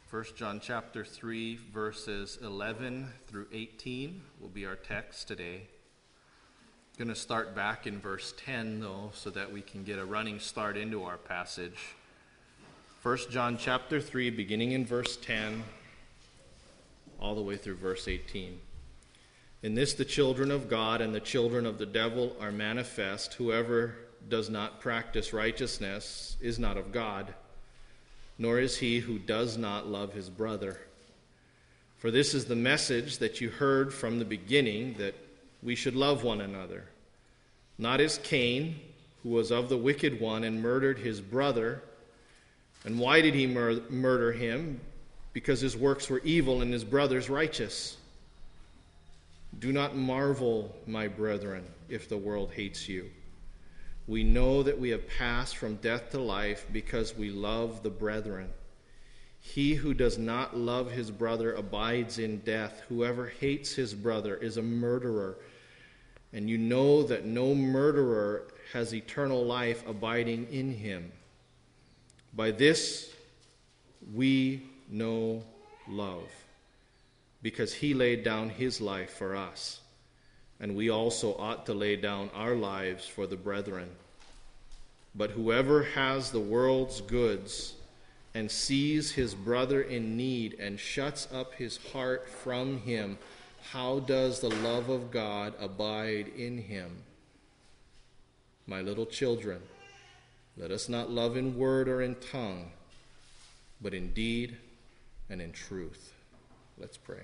1 John chapter 3, verses 11 through 18 will be our text today. I'm going to start back in verse 10, though, so that we can get a running start into our passage. 1 John chapter 3, beginning in verse 10, all the way through verse 18. In this the children of God and the children of the devil are manifest. Whoever does not practice righteousness is not of God, nor is he who does not love his brother. For this is the message that you heard from the beginning, that we should love one another. Not as Cain, who was of the wicked one and murdered his brother. And why did he murder him? Because his works were evil and his brother's righteous. Do not marvel, my brethren, if the world hates you. We know that we have passed from death to life because we love the brethren. He who does not love his brother abides in death. Whoever hates his brother is a murderer. And you know that no murderer has eternal life abiding in him. By this we know love, because he laid down his life for us. And we also ought to lay down our lives for the brethren. But whoever has the world's goods and sees his brother in need and shuts up his heart from him, how does the love of God abide in him? My little children, let us not love in word or in tongue, but in deed and in truth. Let's pray.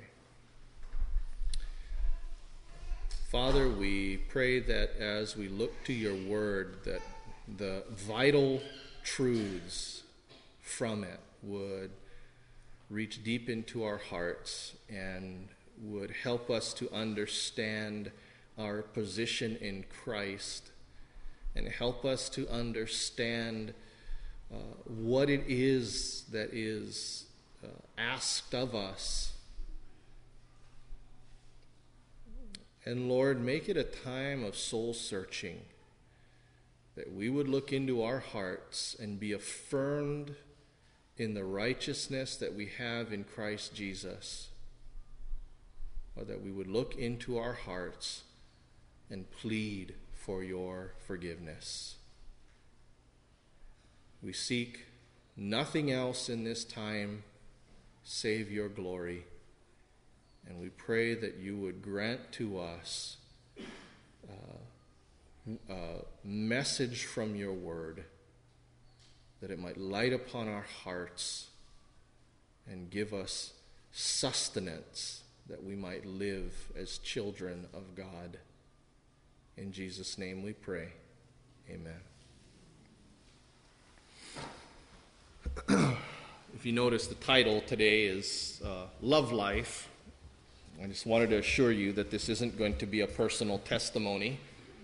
Father, we pray that as we look to your word, that the vital truths from it would reach deep into our hearts and would help us to understand our position in Christ and help us to understand what it is that is asked of us. And Lord, make it a time of soul searching, that we would look into our hearts and be affirmed in the righteousness that we have in Christ Jesus, or that we would look into our hearts and plead for your forgiveness. We seek nothing else in this time save your glory. And we pray that you would grant to us a message from your word, that it might light upon our hearts and give us sustenance, that we might live as children of God. In Jesus' name we pray. Amen. If you notice, the title today is Love Life. I just wanted to assure you that this isn't going to be a personal testimony.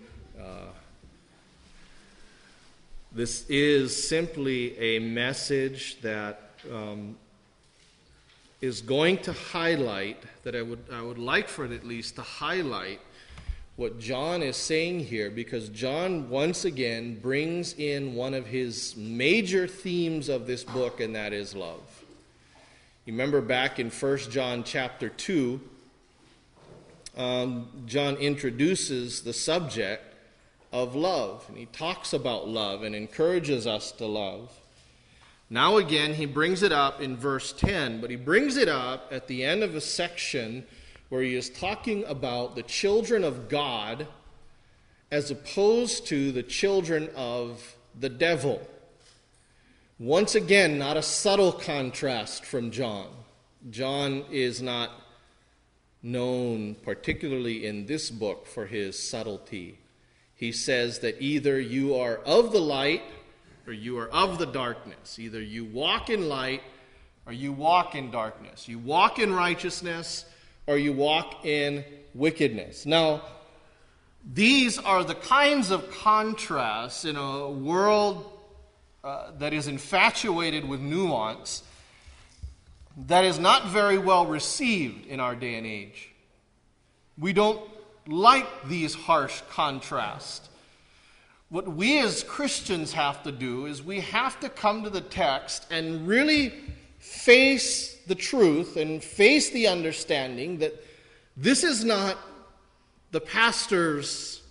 This is simply a message that is going to highlight, that I would like for it at least to highlight what John is saying here, because John once again brings in one of his major themes of this book, and that is love. You remember back in 1 John chapter 2, John introduces the subject of love, and he talks about love and encourages us to love. Now again, he brings it up in verse 10, but he brings it up at the end of a section where he is talking about the children of God as opposed to the children of the devil. Once again, not a subtle contrast from John. John is not known, particularly in this book, for his subtlety. He says that either you are of the light or you are of the darkness. Either you walk in light or you walk in darkness. You walk in righteousness or you walk in wickedness. Now, these are the kinds of contrasts in a world that is infatuated with nuance that is not very well received in our day and age. We don't like these harsh contrasts. What we as Christians have to do is we have to come to the text and really face the truth and face the understanding that this is not the pastor's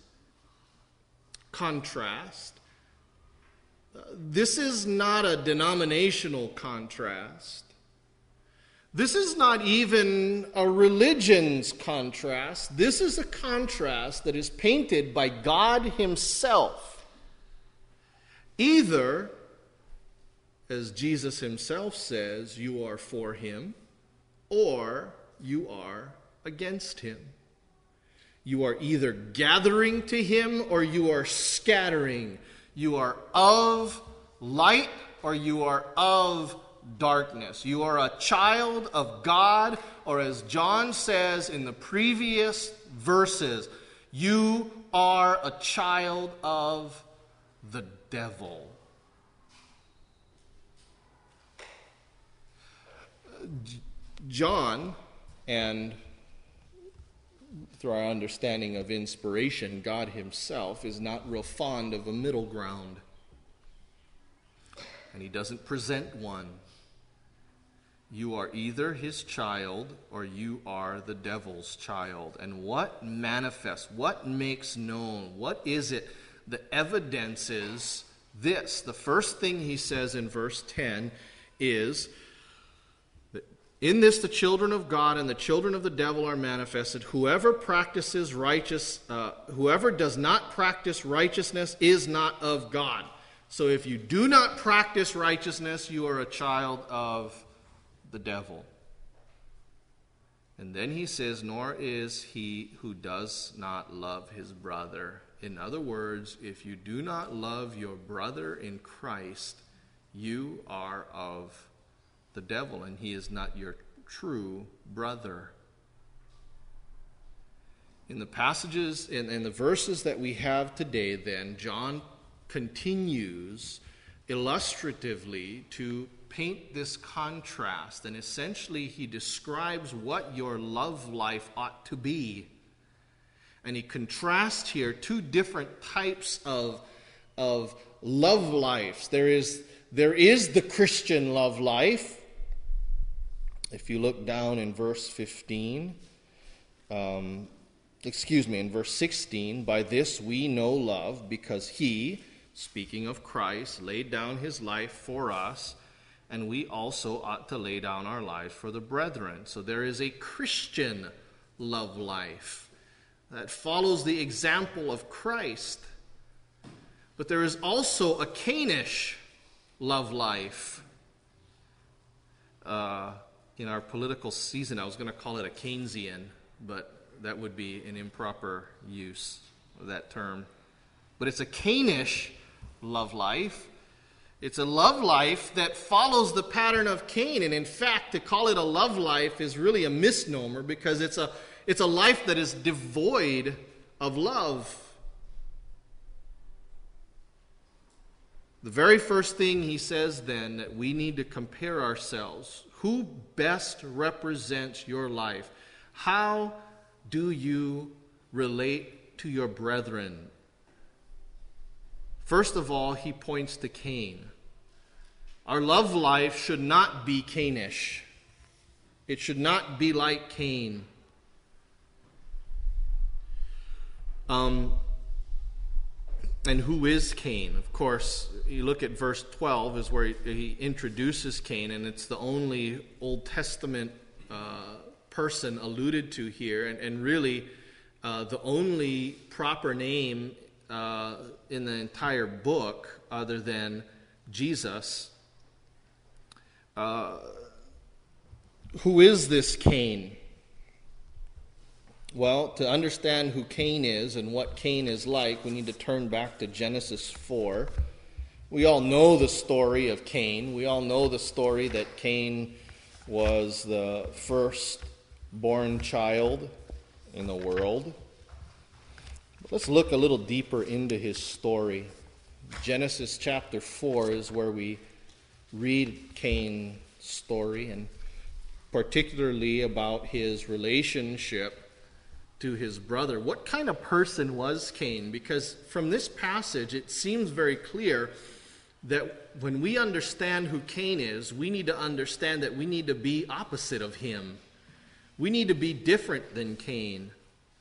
contrast. This is not a denominational contrast. This is not even a religion's contrast. This is a contrast that is painted by God Himself. Either, as Jesus Himself says, you are for Him, or you are against Him. You are either gathering to Him or you are scattering. You are of light or you are of darkness. You are a child of God, or as John says in the previous verses, you are a child of the devil. John, and through our understanding of inspiration, God Himself is not real fond of a middle ground. And He doesn't present one. You are either His child or you are the devil's child. And what manifests, what makes known, what is it that evidences this? The first thing He says in verse 10 is, in this the children of God and the children of the devil are manifested. Whoever does not practice righteousness is not of God. So if you do not practice righteousness, you are a child of the devil. And then He says, nor is he who does not love his brother. In other words, if you do not love your brother in Christ, you are of the devil, and he is not your true brother. In the passages, in the verses that we have today, then, John continues illustratively to paint this contrast, and essentially he describes what your love life ought to be. And he contrasts here two different types of love lives. There is the Christian love life. If you look down in verse 15, in verse 16, by this we know love, because He, speaking of Christ, laid down His life for us, and we also ought to lay down our lives for the brethren. So there is a Christian love life that follows the example of Christ. But there is also a Cainish love life. In our political season, I was going to call it a Keynesian, but that would be an improper use of that term. But it's a Cainish love life. It's a love life that follows the pattern of Cain. And in fact, to call it a love life is really a misnomer, because it's a life that is devoid of love. The very first thing he says then, that we need to compare ourselves. Who best represents your life? How do you relate to your brethren? First of all, he points to Cain. Our love life should not be Cainish. It should not be like Cain. And who is Cain? Of course, you look at verse 12 is where he introduces Cain, and it's the only Old Testament person alluded to here, and really the only proper name in the entire book other than Jesus. Who is this Cain? Well, to understand who Cain is and what Cain is like, we need to turn back to Genesis 4. We all know the story of Cain. We all know the story that Cain was the first-born child in the world. But let's look a little deeper into his story. Genesis chapter 4 is where we read Cain's story, and particularly about his relationship to his brother. What kind of person was Cain? Because from this passage, it seems very clear that when we understand who Cain is, we need to understand that we need to be opposite of him. We need to be different than Cain.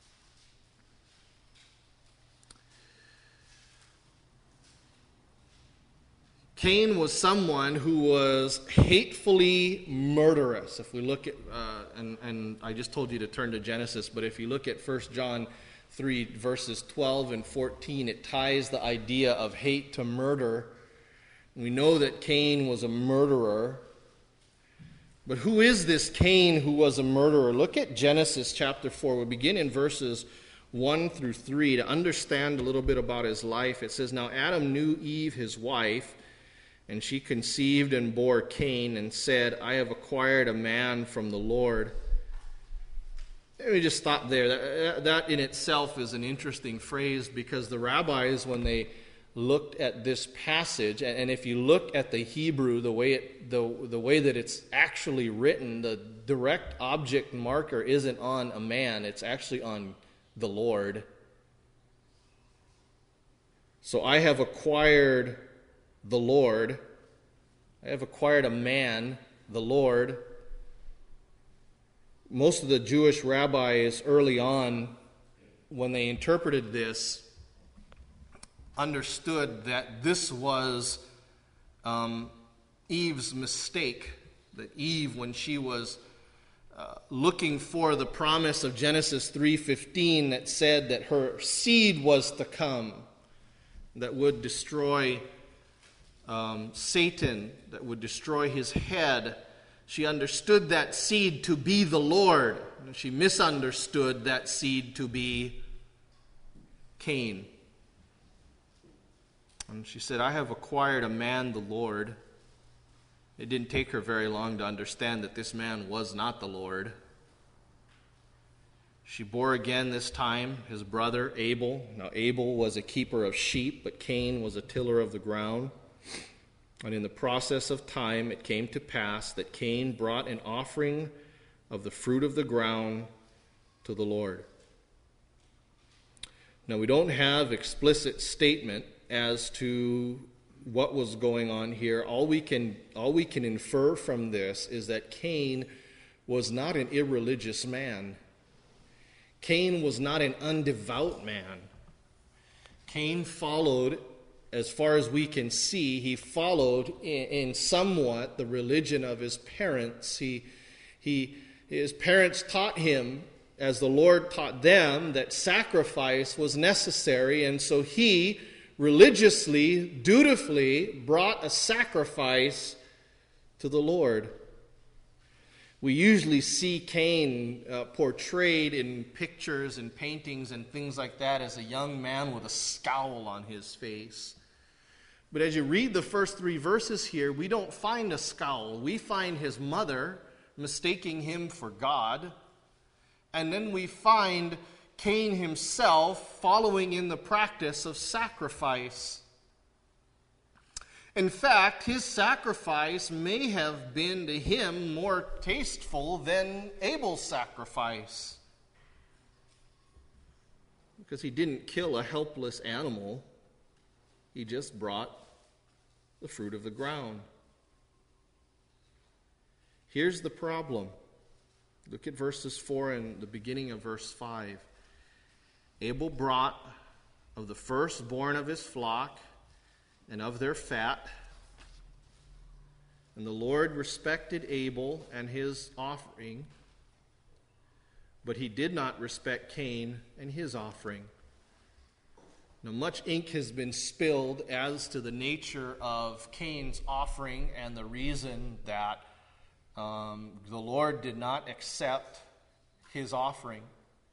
Cain was someone who was hatefully murderous. If we look at, and I just told you to turn to Genesis, but if you look at 1 John 3, verses 12 and 14, it ties the idea of hate to murder. We know that Cain was a murderer. But who is this Cain who was a murderer? Look at Genesis chapter 4. We'll begin in verses 1 through 3 to understand a little bit about his life. It says, "Now Adam knew Eve, his wife, and she conceived and bore Cain and said, I have acquired a man from the Lord." Let me just stop there. That in itself is an interesting phrase, because the rabbis, when they looked at this passage, and if you look at the Hebrew, the way that it's actually written, the direct object marker isn't on a man, it's actually on the Lord. So I have acquired the Lord. I have acquired a man, the Lord. Most of the Jewish rabbis early on, when they interpreted this, understood that this was Eve's mistake. That Eve, when she was looking for the promise of Genesis 3:15 that said that her seed was to come, that would destroy Satan, that would destroy his head, she understood that seed to be the Lord. She misunderstood that seed to be Cain. And she said, I have acquired a man, the Lord. It didn't take her very long to understand that this man was not the Lord. She bore again this time his brother Abel. Now Abel was a keeper of sheep, but Cain was a tiller of the ground. And in the process of time, it came to pass that Cain brought an offering of the fruit of the ground to the Lord. Now, we don't have explicit statement as to what was going on here. All we can infer from this is that Cain was not an irreligious man. Cain was not an undevout man. Cain followed, as far as we can see, he followed in somewhat the religion of his parents. His parents taught him, as the Lord taught them, that sacrifice was necessary, and so he religiously, dutifully brought a sacrifice to the Lord. We usually see Cain portrayed in pictures and paintings and things like that as a young man with a scowl on his face. But as you read the first 3 verses here, we don't find a scowl. We find his mother mistaking him for God. And then we find Cain himself following in the practice of sacrifice. In fact, his sacrifice may have been to him more tasteful than Abel's sacrifice, because he didn't kill a helpless animal. He just brought the fruit of the ground. Here's the problem. Look at verses 4 and the beginning of verse 5. Abel brought of the firstborn of his flock and of their fat, and the Lord respected Abel and his offering, but he did not respect Cain and his offering. Now, much ink has been spilled as to the nature of Cain's offering and the reason that the Lord did not accept his offering.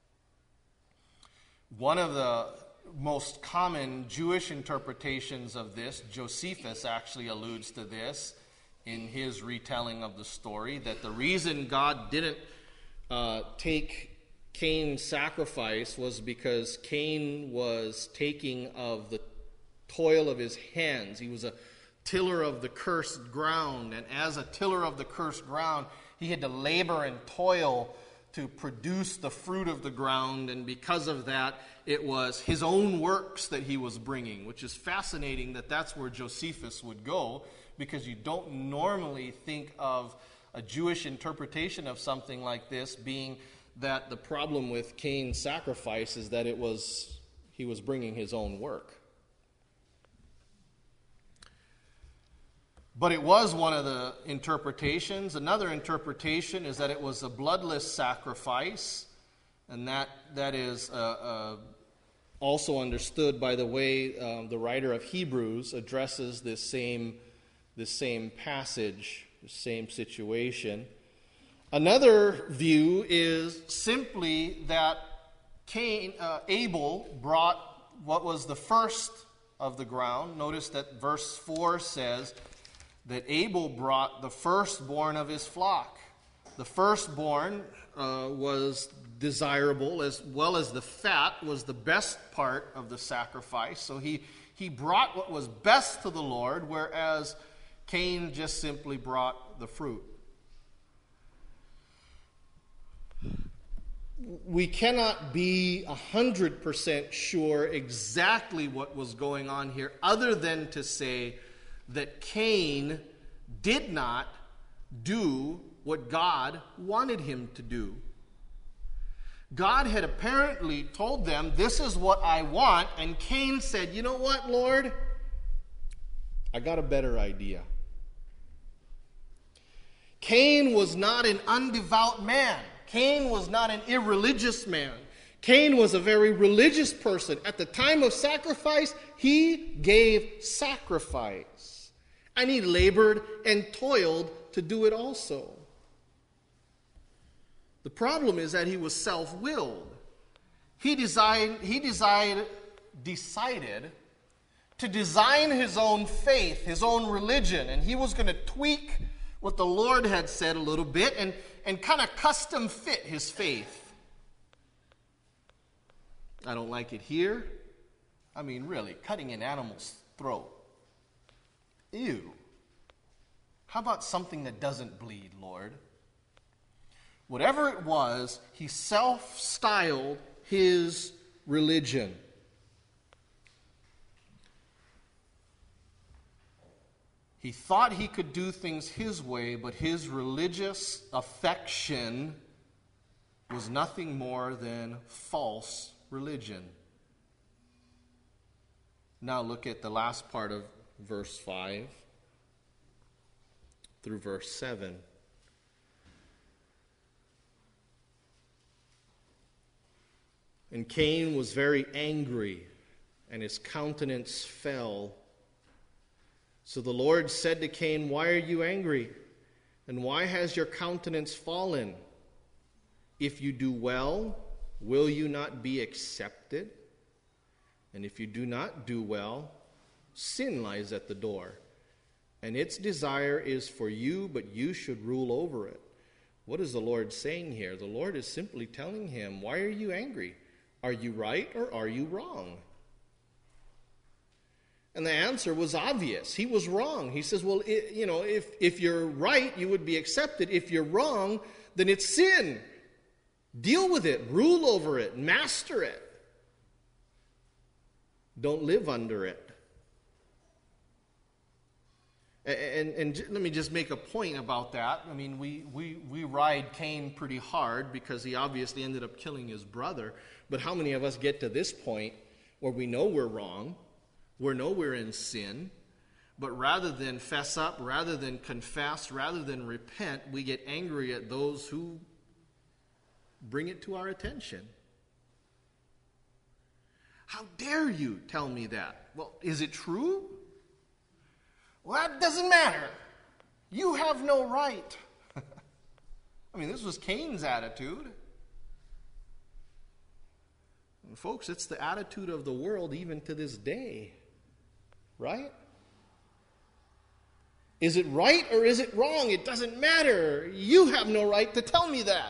One of the most common Jewish interpretations of this, Josephus actually alludes to this in his retelling of the story, that the reason God didn't take Cain's sacrifice was because Cain was taking of the toil of his hands. He was a tiller of the cursed ground, and as a tiller of the cursed ground, he had to labor and toil to produce the fruit of the ground, and because of that, it was his own works that he was bringing, which is fascinating that that's where Josephus would go, because you don't normally think of a Jewish interpretation of something like this being that the problem with Cain's sacrifice is that he was bringing his own work. But it was one of the interpretations. Another interpretation is that it was a bloodless sacrifice, and that is also understood by the way the writer of Hebrews addresses this same passage, the same situation. Another view is simply that Abel brought what was the first of the ground. Notice that verse 4 says that Abel brought the firstborn of his flock. The firstborn was desirable, as well as the fat was the best part of the sacrifice. So he brought what was best to the Lord, whereas Cain just simply brought the fruit. We cannot be 100% sure exactly what was going on here, other than to say that Cain did not do what God wanted him to do. God had apparently told them, "This is what I want," and Cain said, "You know what, Lord? I got a better idea." Cain was not an undevout man. Cain was not an irreligious man. Cain was a very religious person. At the time of sacrifice, he gave sacrifice. And he labored and toiled to do it also. The problem is that he was self-willed. He decided to design his own faith, his own religion, and he was going to tweak what the Lord had said a little bit and kind of custom fit his faith. I don't like it here. I mean, really, cutting an animal's throat. Ew. How about something that doesn't bleed, Lord? Whatever it was, he self-styled his religion. He thought he could do things his way, but his religious affection was nothing more than false religion. Now look at the last part of verse 5 through verse 7. And Cain was very angry, and his countenance fell. So the Lord said to Cain, "Why are you angry? And why has your countenance fallen? If you do well, will you not be accepted? And if you do not do well, sin lies at the door, and its desire is for you, but you should rule over it." What is the Lord saying here? The Lord is simply telling him, why are you angry? Are you right or are you wrong? And the answer was obvious. He was wrong. He says, well, if you're right, you would be accepted. If you're wrong, then it's sin. Deal with it. Rule over it. Master it. Don't live under it. And let me just make a point about that. I mean, we ride Cain pretty hard because he obviously ended up killing his brother. But how many of us get to this point where we know we're wrong, we know we're in sin, but rather than fess up, rather than confess, rather than repent, we get angry at those who bring it to our attention? How dare you tell me that? Well, is it true? Well, that doesn't matter. You have no right. I mean, this was Cain's attitude. And folks, it's the attitude of the world even to this day. Right? Is it right or is it wrong? It doesn't matter. You have no right to tell me that.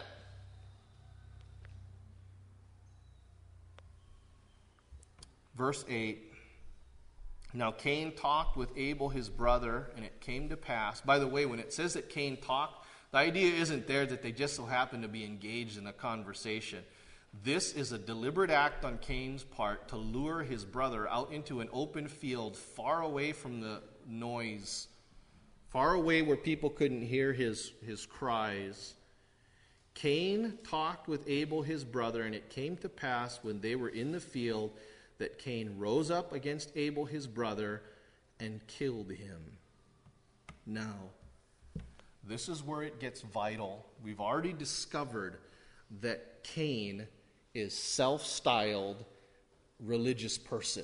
Verse 8. Now Cain talked with Abel his brother, and it came to pass. By the way, when it says that Cain talked, The idea isn't there that they just so happen to be engaged in a conversation. This is a deliberate act on Cain's part to lure his brother out into an open field far away from the noise, far away where people couldn't hear his cries. Cain talked with Abel his brother, and it came to pass when they were in the field that Cain rose up against Abel his brother and killed him. Now, this is where it gets vital. We've already discovered that Cain is self-styled religious person.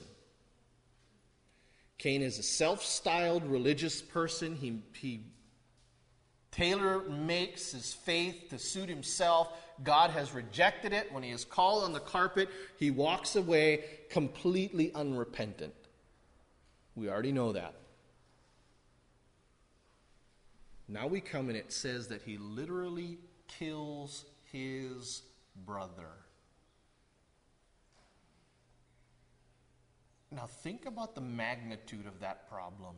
Cain is a self-styled religious person. He tailor-makes his faith to suit himself. God has rejected it. When he is called on the carpet, he walks away completely unrepentant. We already know that. Now we come and it says that he literally kills his brother. Now think about the magnitude of that problem.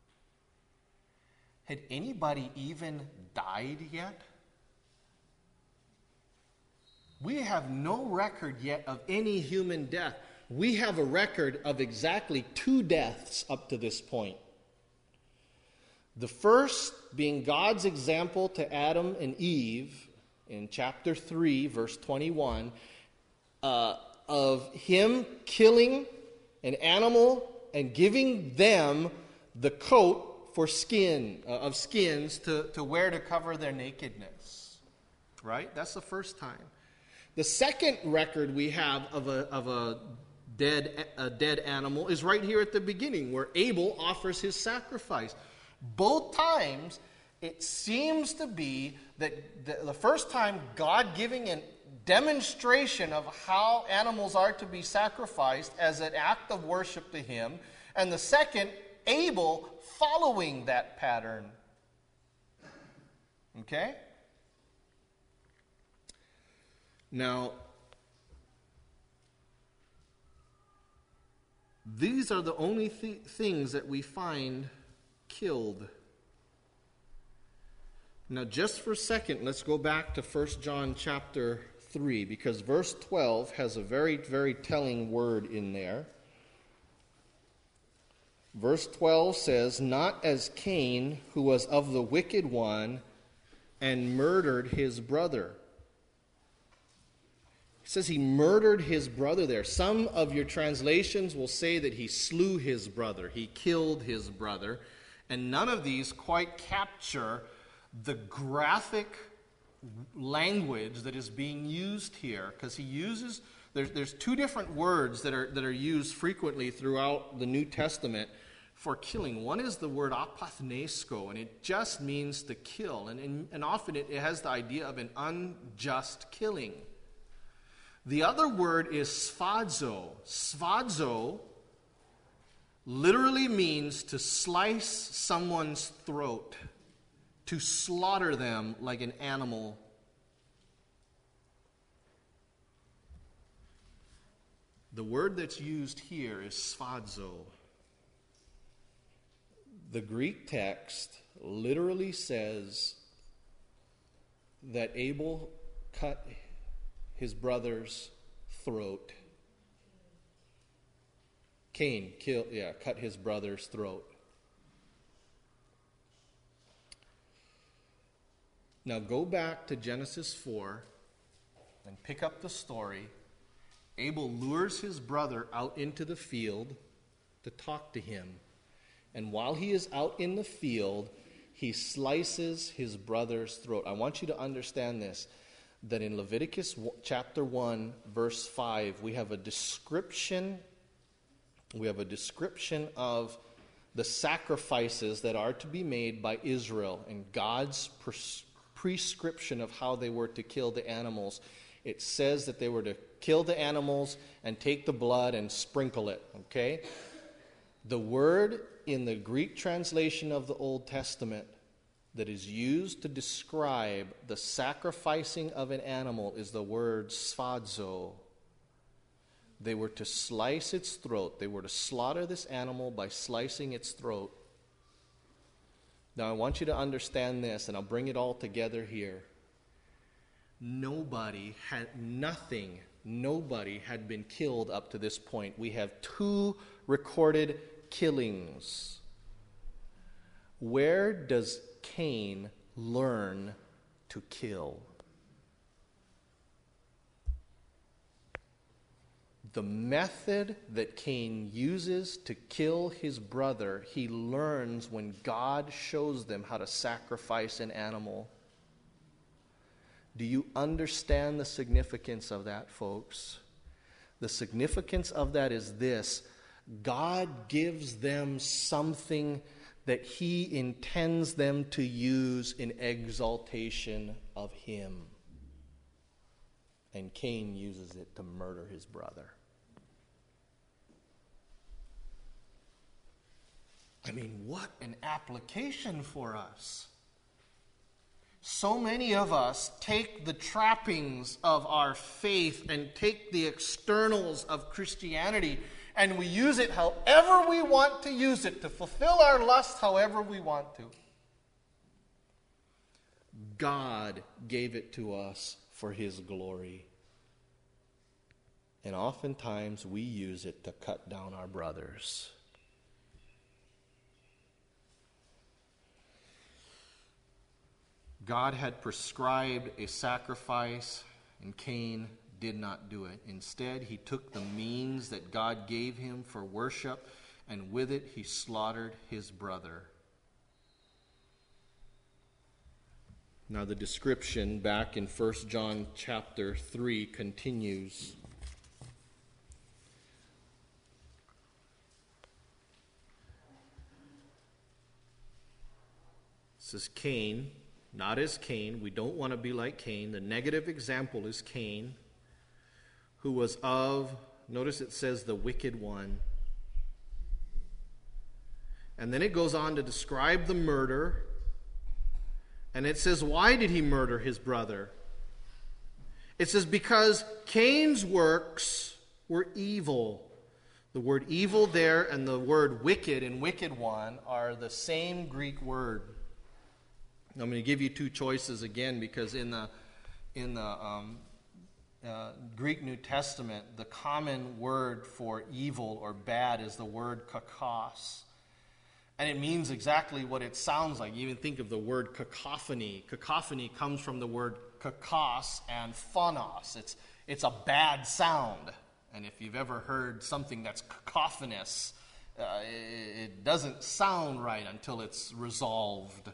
Had anybody even died yet? We have no record yet of any human death. We have a record of exactly 2 deaths up to this point. The first being God's example to Adam and Eve in chapter 3, verse 21, of him killing an animal and giving them the coat for skins to wear to cover their nakedness. Right? That's the first time. The second record we have of a dead animal is right here at the beginning, where Abel offers his sacrifice. Both times, it seems to be that the first time God giving a demonstration of how animals are to be sacrificed as an act of worship to him, and the second, Abel following that pattern. Okay? Now, these are the only things that we find killed. Now, just for a second, let's go back to 1 John chapter 3, because verse 12 has a very, very telling word in there. Verse 12 says, "Not as Cain, who was of the wicked one, and murdered his brother." He says he murdered his brother there. Some of your translations will say that he slew his brother. He killed his brother. And none of these quite capture the graphic language that is being used here. Because he uses, there's 2 different words that are used frequently throughout the New Testament for killing. One is the word apathnesko, and it just means to kill. And often it has the idea of an unjust killing. The other word is sphadzo. Sphadzo literally means to slice someone's throat, to slaughter them like an animal. The word that's used here is sphadzo. The Greek text literally says that Abel cut his brother's throat. Cain cut his brother's throat. Now go back to Genesis 4 and pick up the story. Abel lures his brother out into the field to talk to him. And while he is out in the field, he slices his brother's throat. I want you to understand this, that in Leviticus chapter 1, verse 5, we have a description of the sacrifices that are to be made by Israel and God's prescription of how they were to kill the animals. It says that they were to kill the animals and take the blood and sprinkle it, okay? The word in the Greek translation of the Old Testament that is used to describe the sacrificing of an animal is the word sphadzo. They were to slice its throat. They were to slaughter this animal by slicing its throat. Now I want you to understand this, and I'll bring it all together here. Nobody had been killed up to this point. We have 2 recorded killings. Where does Cain learn to kill? The method that Cain uses to kill his brother, he learns when God shows them how to sacrifice an animal. Do you understand the significance of that, folks? The significance of that is this: God gives them something that He intends them to use in exaltation of Him. And Cain uses it to murder his brother. I mean, what an application for us. So many of us take the trappings of our faith and take the externals of Christianity, and we use it however we want to use it, to fulfill our lust however we want to. God gave it to us for His glory. And oftentimes we use it to cut down our brothers. God had prescribed a sacrifice, and Cain did not do it. Instead, he took the means that God gave him for worship, and with it he slaughtered his brother. Now the description back in 1 John chapter 3 continues. It says Cain, not as Cain. We don't want to be like Cain. The negative example is Cain, who was of, notice it says the wicked one. And then it goes on to describe the murder. And it says, why did he murder his brother? It says, because Cain's works were evil. The word evil there and the word wicked and wicked one are the same Greek word. I'm going to give you 2 choices again, because in the Greek New Testament, the common word for evil or bad is the word kakos. And it means exactly what it sounds like. You even think of the word cacophony. Cacophony comes from the word kakos and phonos. It's a bad sound. And if you've ever heard something that's cacophonous, it doesn't sound right until it's resolved.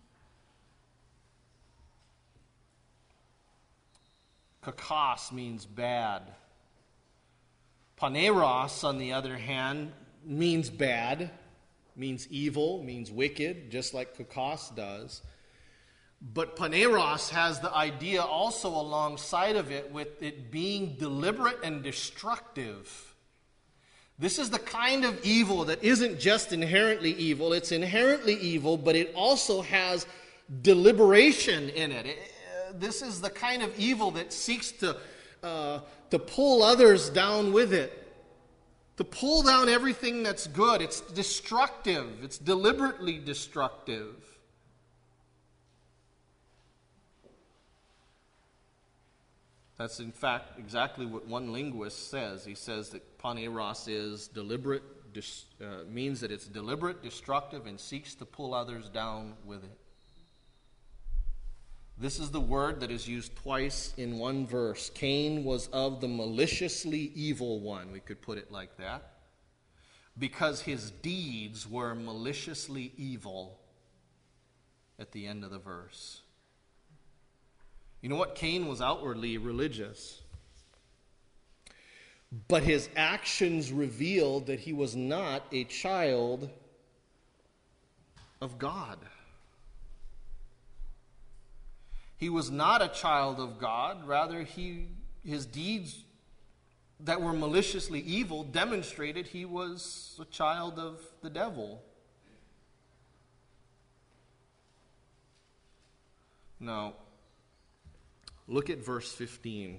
Kakos means bad. Paneros, on the other hand, means bad, means evil, means wicked, just like kakos does. But paneros has the idea also alongside of it with it being deliberate and destructive. This is the kind of evil that isn't just inherently evil. It's inherently evil, but it also has deliberation in it. This is the kind of evil that seeks to pull others down with it, to pull down everything that's good. It's destructive. It's deliberately destructive. That's in fact exactly what one linguist says. He says that paneros is deliberate, means that it's deliberate, destructive, and seeks to pull others down with it. This is the word that is used twice in one verse. Cain was of the maliciously evil one, we could put it like that, because his deeds were maliciously evil at the end of the verse. You know what? Cain was outwardly religious, but his actions revealed that he was not a child of God. He was not a child of God. Rather, his deeds that were maliciously evil demonstrated he was a child of the devil. Now, look at verse 15.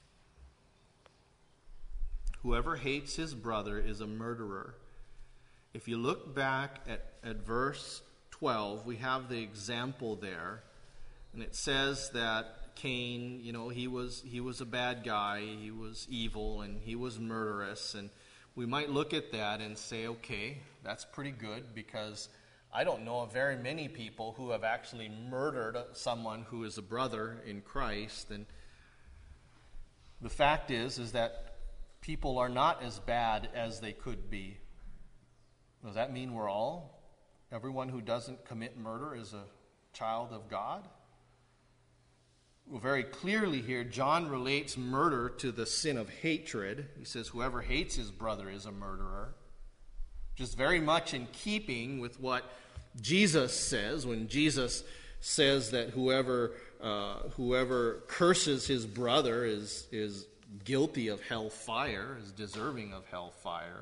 Whoever hates his brother is a murderer. If you look back at verse 12, we have the example there. And it says that Cain, he was a bad guy, he was evil, and he was murderous. And we might look at that and say, okay, that's pretty good, because I don't know of very many people who have actually murdered someone who is a brother in Christ. And the fact is that people are not as bad as they could be. Does that mean everyone who doesn't commit murder is a child of God? Well, very clearly here, John relates murder to the sin of hatred. He says, whoever hates his brother is a murderer. Just very much in keeping with what Jesus says, when Jesus says that whoever curses his brother is guilty of hellfire, is deserving of hellfire.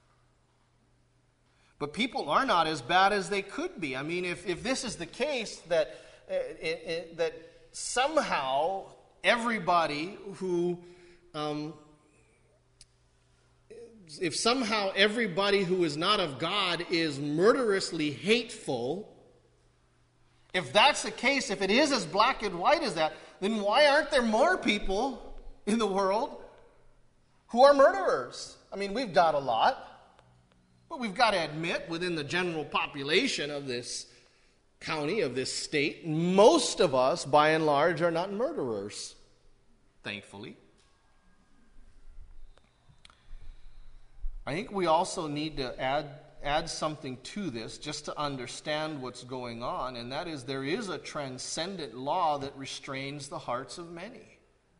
But people are not as bad as they could be. I mean, if this is the case, that somehow everybody who is not of God is murderously hateful, if that's the case, if it is as black and white as that, then why aren't there more people in the world who are murderers? I mean, we've got a lot. But we've got to admit, within the general population of this county, of this state, most of us, by and large, are not murderers, thankfully. I think we also need to add something to this just to understand what's going on, and that is there is a transcendent law that restrains the hearts of many.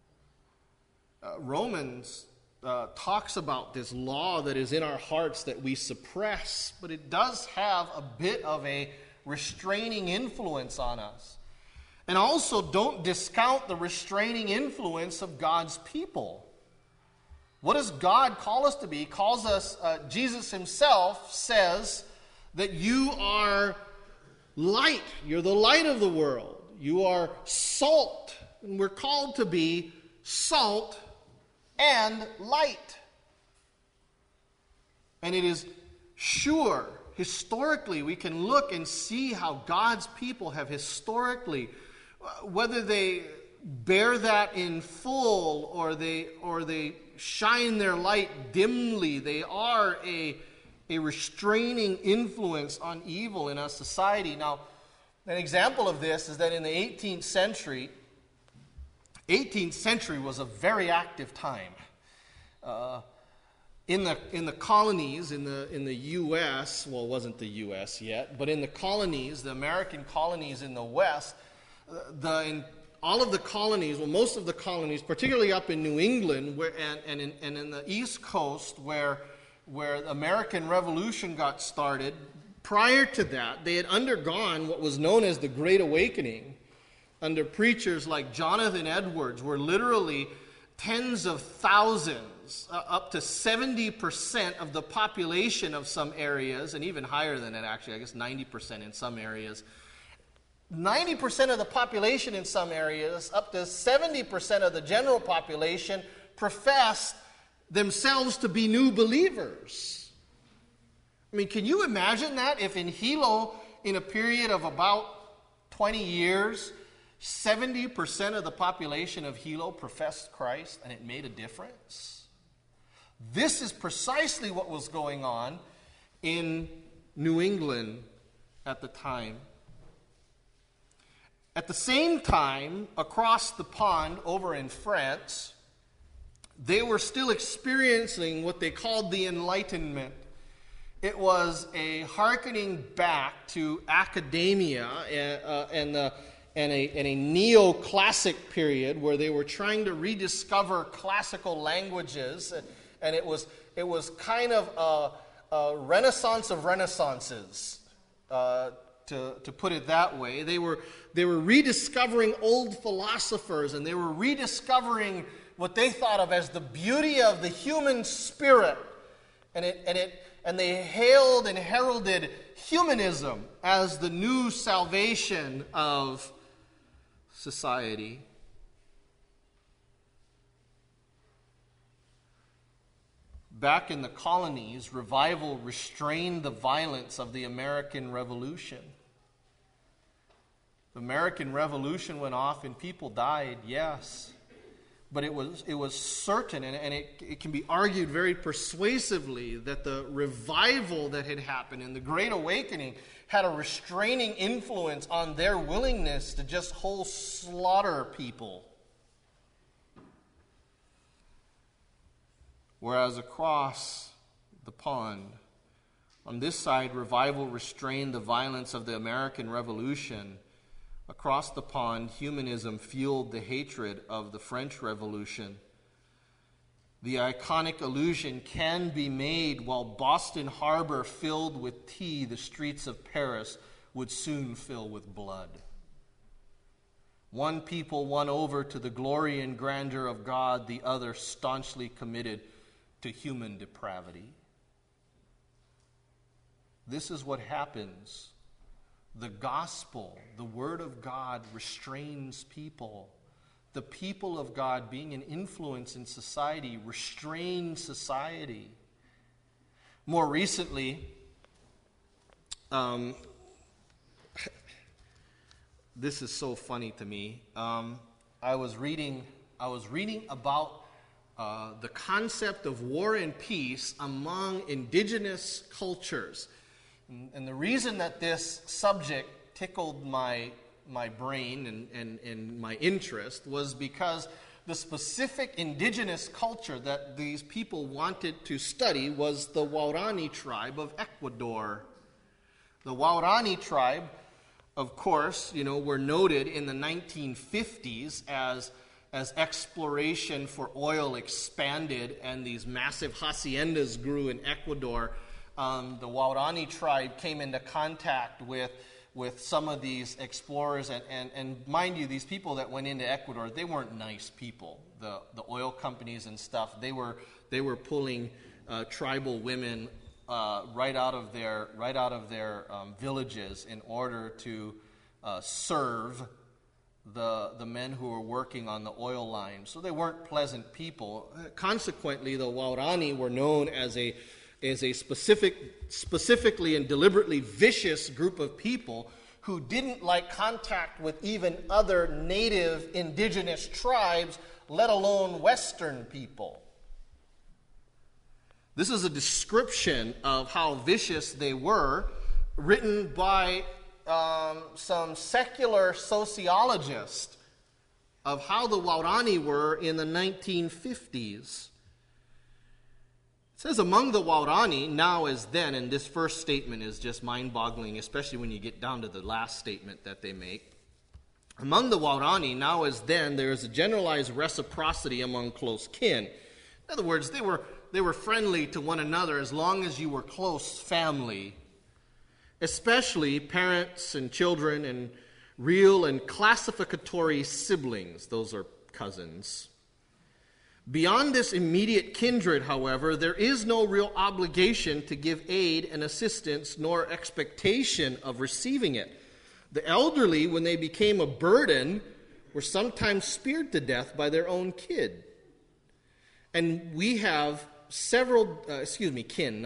Romans talks about this law that is in our hearts that we suppress, but it does have a bit of a restraining influence on us. And also, don't discount the restraining influence of God's people. What does God call us to be? He calls us, Jesus himself says that you are light. You're the light of the world. You are salt. And we're called to be salt and light. And it is sure, historically, we can look and see how God's people have historically, whether they bear that in full or they shine their light dimly, they are a restraining influence on evil in our society. Now, an example of this is that in the 18th century was a very active time. In the colonies, in the U.S., well, it wasn't the U.S. yet, but in the colonies, the American colonies in the West, all of the colonies, well, most of the colonies, particularly up in New England and in the East Coast, where the American Revolution got started, prior to that, they had undergone what was known as the Great Awakening under preachers like Jonathan Edwards, where literally tens of thousands, up to 70% of the population of some areas, and even higher than that actually, I guess 90% in some areas, 90% of the population in some areas, up to 70% of the general population professed themselves to be new believers. I mean, can you imagine that if in Hilo, in a period of about 20 years, 70% of the population of Hilo professed Christ and it made a difference? This is precisely what was going on in New England at the time. At the same time, across the pond over in France, they were still experiencing what they called the Enlightenment. It was a hearkening back to academia and a neoclassic period where they were trying to rediscover classical languages, and it was kind of a renaissance of renaissances, to put it that way. They were rediscovering old philosophers, and they were rediscovering what they thought of as the beauty of the human spirit, and they hailed and heralded humanism as the new salvation of society. back in the colonies, revival restrained the violence of the American Revolution. The American Revolution went off and people died, yes. But it was certain, and it can be argued very persuasively, that the revival that had happened in the Great Awakening had a restraining influence on their willingness to just whole slaughter people. Whereas across the pond, on this side, revival restrained the violence of the American Revolution. Across the pond, humanism fueled the hatred of the French Revolution. The iconic allusion can be made: while Boston Harbor filled with tea, the streets of Paris would soon fill with blood. One people won over to the glory and grandeur of God, the other staunchly committed to human depravity. This is what happens. The gospel, the word of God, restrains people. The people of God, being an influence in society, restrain society. More recently, this is so funny to me. I was reading about the concept of war and peace among indigenous cultures. And the reason that this subject tickled my brain and my interest was because the specific indigenous culture that these people wanted to study was the Waorani tribe of Ecuador. The Waorani tribe, of course, were noted in the 1950s as exploration for oil expanded and these massive haciendas grew in Ecuador. The Waorani tribe came into contact with some of these explorers, and mind you, these people that went into Ecuador, they weren't nice people. The oil companies and stuff, they were pulling tribal women right out of their villages in order to serve the men who were working on the oil line. So they weren't pleasant people. Consequently, the Waorani were known as a specifically and deliberately vicious group of people who didn't like contact with even other native indigenous tribes, let alone Western people. This is a description of how vicious they were, written by some secular sociologist, of how the Waorani were in the 1950s. It says, among the Waorani, now as then, and this first statement is just mind-boggling, especially when you get down to the last statement that they make. Among the Waorani, now as then, there is a generalized reciprocity among close kin. In other words, they were friendly to one another as long as you were close family, especially parents and children and real and classificatory siblings. Those are cousins. Beyond this immediate kindred, however, there is no real obligation to give aid and assistance, nor expectation of receiving it. The elderly, when they became a burden, were sometimes speared to death by their own kin. And we have several, kin,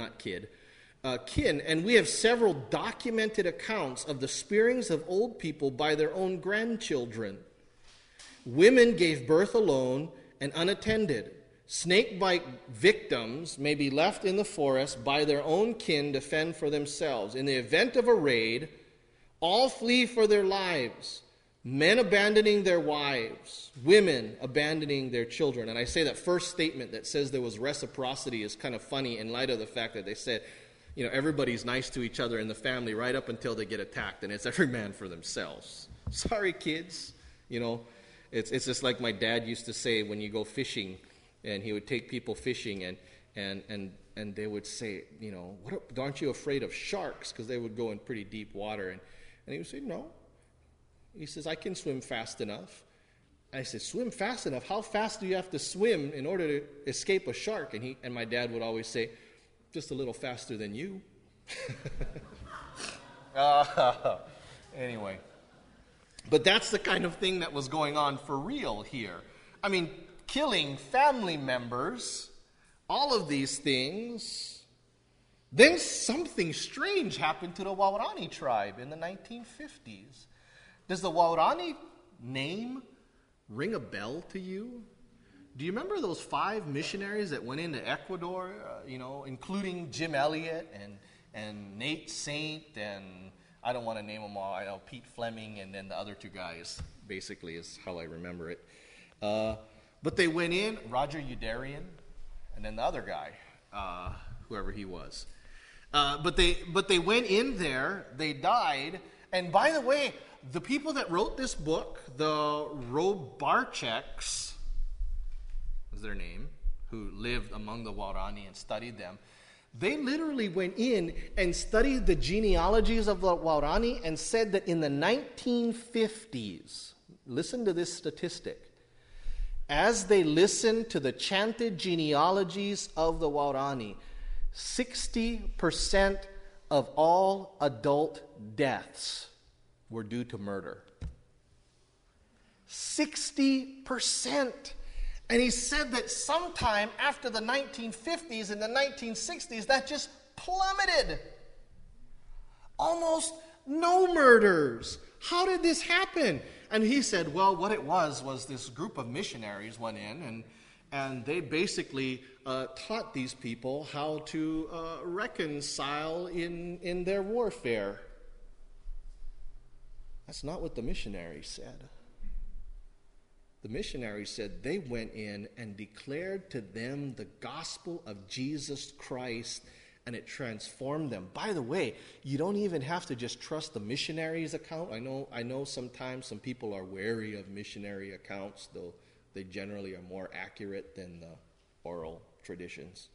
and we have several documented accounts of the spearings of old people by their own grandchildren. Women gave birth alone and unattended. Snakebite victims may be left in the forest by their own kin to fend for themselves. In the event of a raid, all flee for their lives, men abandoning their wives, women abandoning their children. And I say that first statement that says there was reciprocity is kind of funny in light of the fact that they said, everybody's nice to each other in the family right up until they get attacked, and it's every man for themselves. Sorry, kids, It's just like my dad used to say when you go fishing, and he would take people fishing, and they would say, aren't you afraid of sharks? Because they would go in pretty deep water. And he would say, no. He says, I can swim fast enough. I said, swim fast enough? How fast do you have to swim in order to escape a shark? And my dad would always say, just a little faster than you. Anyway. But that's the kind of thing that was going on for real here. I mean, killing family members all of these things, then something strange happened to the Waorani tribe in the 1950s. Does the Waorani name ring a bell to you? Do you remember those 5 missionaries that went into Ecuador, including Jim Elliot and Nate Saint, and I don't want to name them all. I know Pete Fleming, and then the other 2 guys, basically, is how I remember it. But they went in, Roger Udarian, and then the other guy, whoever he was. But they went in there, they died, and by the way, the people that wrote this book, the Robarcheks, was their name, who lived among the Waorani and studied them, they literally went in and studied the genealogies of the Waorani and said that in the 1950s, listen to this statistic, as they listened to the chanted genealogies of the Waorani, 60% of all adult deaths were due to murder. 60%. And he said that sometime after the 1950s and the 1960s, that just plummeted. Almost no murders. How did this happen? And he said, well, what it was this group of missionaries went in and they basically taught these people how to reconcile in their warfare. That's not what the missionaries said. The missionaries said they went in and declared to them the gospel of Jesus Christ, and it transformed them. By the way, you don't even have to just trust the missionaries' account. I know sometimes some people are wary of missionary accounts, though they generally are more accurate than the oral traditions.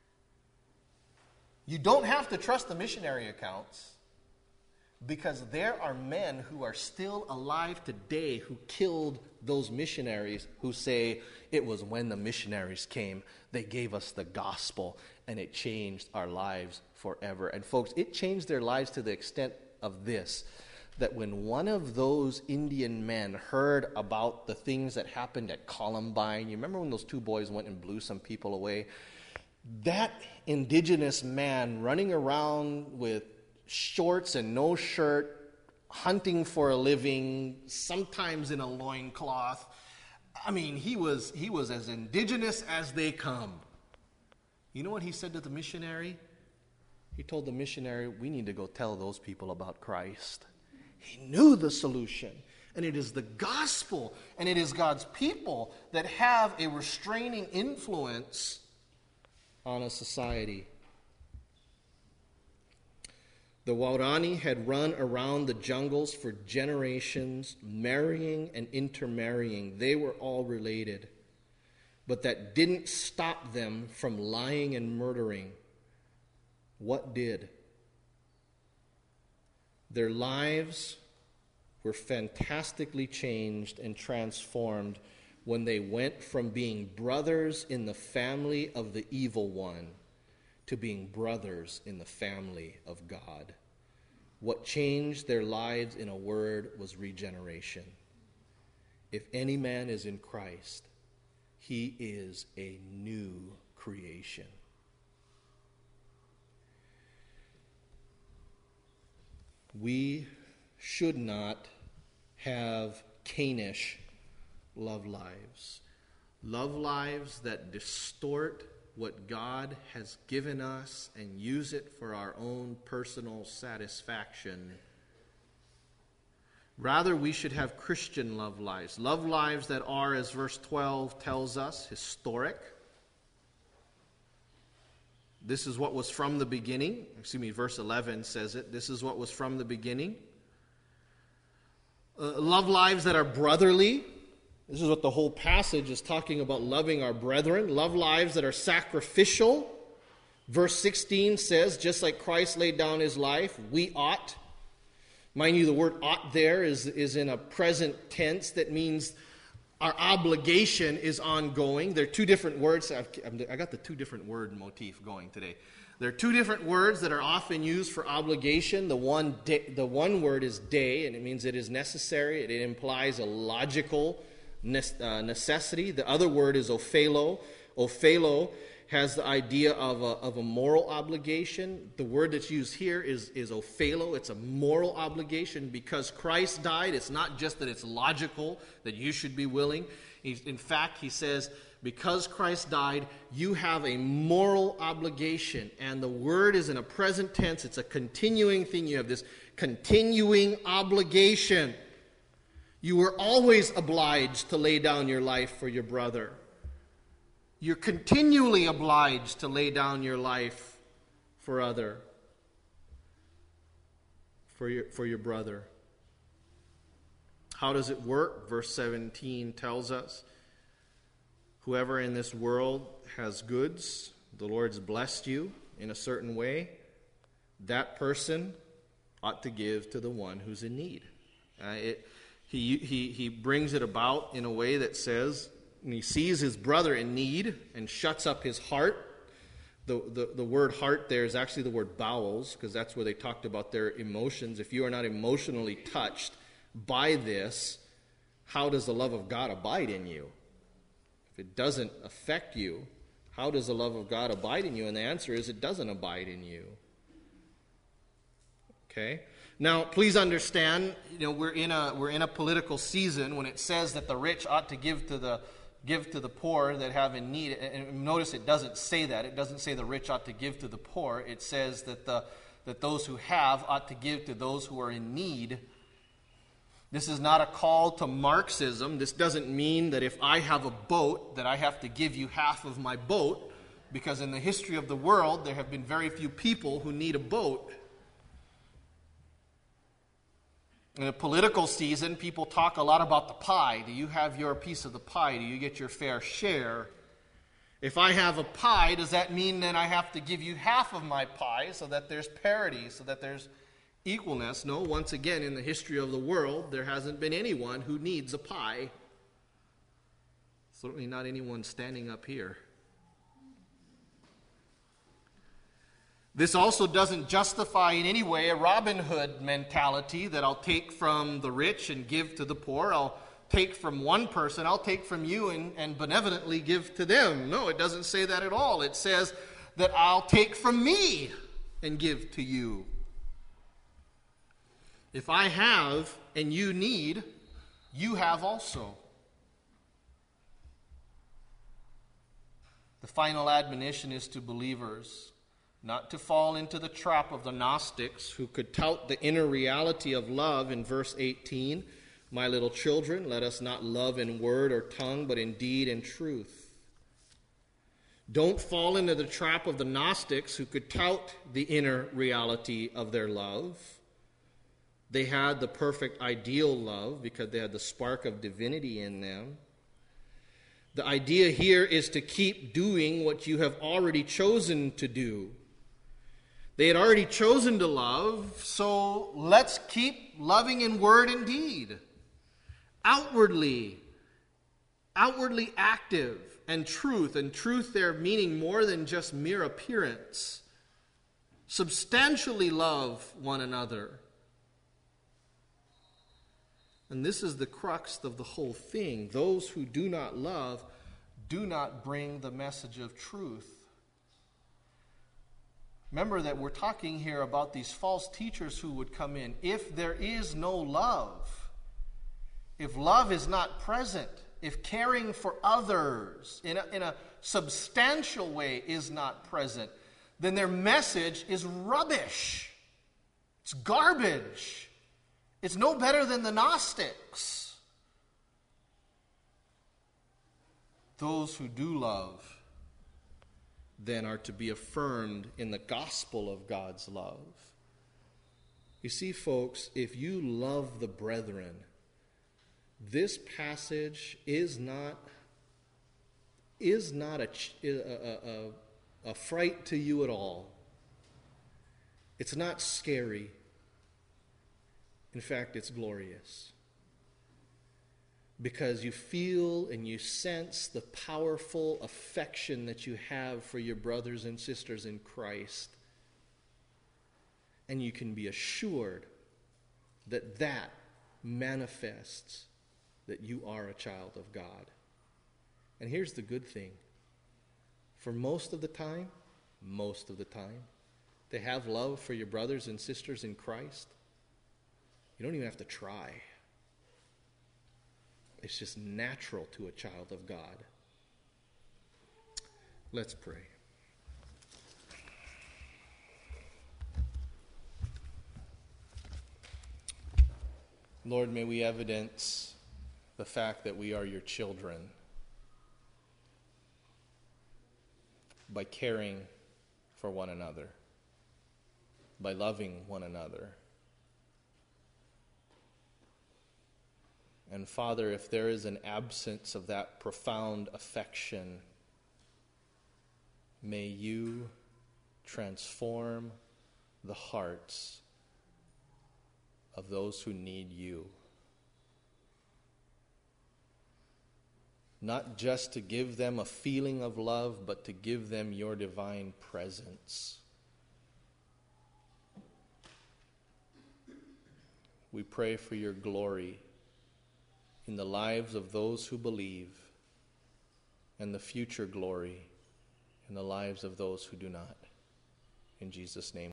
You don't have to trust the missionary accounts, because there are men who are still alive today who killed those missionaries, who say it was when the missionaries came, they gave us the gospel, and it changed our lives forever. And folks, it changed their lives to the extent of this, that when one of those Indian men heard about the things that happened at Columbine, you remember when those 2 boys went and blew some people away? That indigenous man running around with shorts and no shirt, hunting for a living, sometimes in a loincloth. I mean, he was as indigenous as they come. You know what he said to the missionary? He told the missionary, we need to go tell those people about Christ. He knew the solution. And it is the gospel, and it is God's people that have a restraining influence on a society. The Waorani had run around the jungles for generations, marrying and intermarrying. They were all related. But that didn't stop them from lying and murdering. What did? Their lives were fantastically changed and transformed when they went from being brothers in the family of the evil one to being brothers in the family of God. What changed their lives, in a word, was regeneration. If any man is in Christ, he is a new creation. We should not have Cainish love lives that distort what God has given us and use it for our own personal satisfaction. Rather, we should have Christian love lives that are, as verse 12 tells us, historic. This is what was from the beginning. Verse 11 says it. This is what was from the beginning. Love lives that are brotherly. This is what the whole passage is talking about, loving our brethren. Love lives that are sacrificial. Verse 16 says, just like Christ laid down his life, we ought. Mind you, the word ought there is in a present tense. That means our obligation is ongoing. There are 2 different words. I got the 2 different word motif going today. There are 2 different words that are often used for obligation. The one word is de, and it means it is necessary. It implies a logical necessity. The other word is ophelo. Ophelo has the idea of a moral obligation. The word that's used here is ophelo. It's a moral obligation. Because Christ died, it's not just that it's logical that you should be willing. In fact, he says, because Christ died, you have a moral obligation. And the word is in a present tense. It's a continuing thing. You have this continuing obligation. You were always obliged to lay down your life for your brother. You're continually obliged to lay down your life for your brother. How does it work? Verse 17 tells us, whoever in this world has goods, the Lord's blessed you in a certain way, that person ought to give to the one who's in need. He brings it about in a way that says, when he sees his brother in need and shuts up his heart. The word heart there is actually the word bowels, because that's where they talked about their emotions. If you are not emotionally touched by this, how does the love of God abide in you? If it doesn't affect you, how does the love of God abide in you? And the answer is, it doesn't abide in you. Okay? Now, please understand, we're in a political season when it says that the rich ought to give to the poor that have in need. And notice it doesn't say that. It doesn't say the rich ought to give to the poor. It says that those who have ought to give to those who are in need. This is not a call to Marxism. This doesn't mean that if I have a boat, that I have to give you half of my boat, because in the history of the world, there have been very few people who need a boat. In a political season, people talk a lot about the pie. Do you have your piece of the pie? Do you get your fair share? If I have a pie, does that mean that I have to give you half of my pie so that there's parity, so that there's equalness? No, once again, in the history of the world, there hasn't been anyone who needs a pie. Certainly not anyone standing up here. This also doesn't justify in any way a Robin Hood mentality that I'll take from the rich and give to the poor. I'll take from one person, I'll take from you and benevolently give to them. No, it doesn't say that at all. It says that I'll take from me and give to you. If I have and you need, you have also. The final admonition is to believers not to fall into the trap of the Gnostics, who could tout the inner reality of love in verse 18. My little children, let us not love in word or tongue, but in deed and truth. Don't fall into the trap of the Gnostics, who could tout the inner reality of their love. They had the perfect ideal love because they had the spark of divinity in them. The idea here is to keep doing what you have already chosen to do. They had already chosen to love, so let's keep loving in word and deed. Outwardly active, and truth there meaning more than just mere appearance. Substantially love one another. And this is the crux of the whole thing. Those who do not love do not bring the message of truth. Remember that we're talking here about these false teachers who would come in. If there is no love, if love is not present, if caring for others in a substantial way is not present, then their message is rubbish. It's garbage. It's no better than the Gnostics. Those who do love then are to be affirmed in the gospel of God's love. You see, folks, if you love the brethren, this passage is not a fright to you at all. It's not scary. In fact, it's glorious. Because you feel and you sense the powerful affection that you have for your brothers and sisters in Christ. And you can be assured that that manifests that you are a child of God. And here's the good thing. For most of the time, to have love for your brothers and sisters in Christ, you don't even have to try. It's just natural to a child of God. Let's pray. Lord, may we evidence the fact that we are your children by caring for one another, by loving one another. And Father, if there is an absence of that profound affection, may you transform the hearts of those who need you. Not just to give them a feeling of love, but to give them your divine presence. We pray for your glory in the lives of those who believe, and the future glory in the lives of those who do not. In Jesus' name.